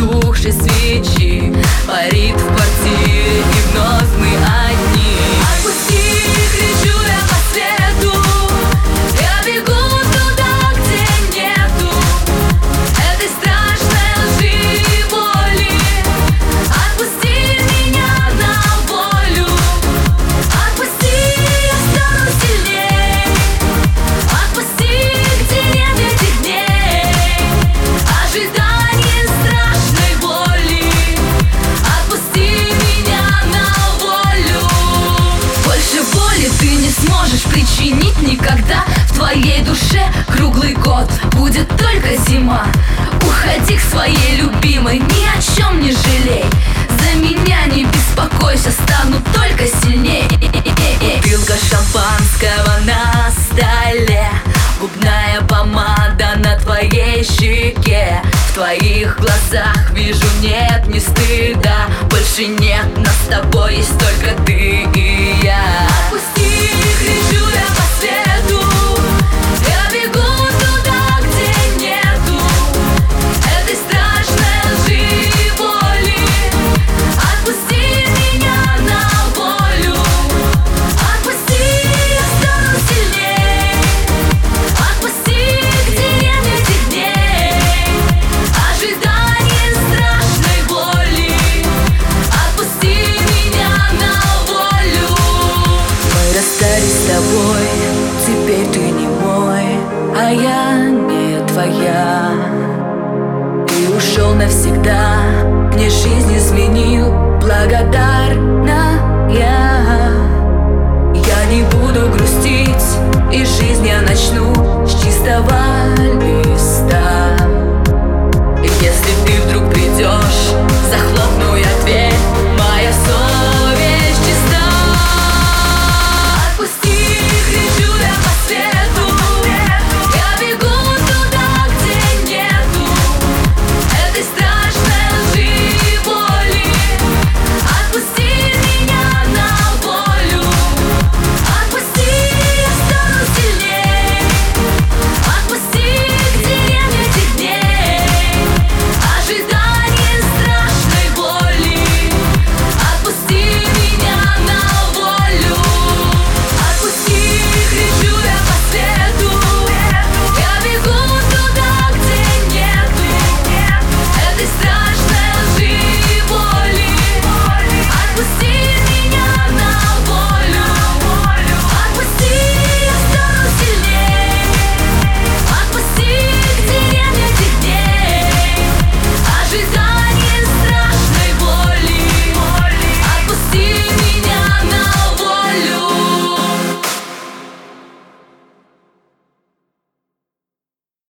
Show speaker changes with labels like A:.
A: потухшей свечи парит в квартире, и вновь мы одни. Отпусти, кричу я по свету, я бегу туда, где нету этой страшной лжи и боли. Отпусти меня на волю, отпусти, я стану сильней. Отпусти, где нет этих дней ожидания страшной боли. Отпусти меня на волю. Больше боли ты не сможешь причинить никогда. В твоей душе круглый год будет только зима. Уходи к своей любимой, ни о чем не жалей. За меня не беспокойся, стану только сильней. Бутылка шампанского на столе, губная помада на твоей щеке. В твоих глазах вижу нет ни стыда.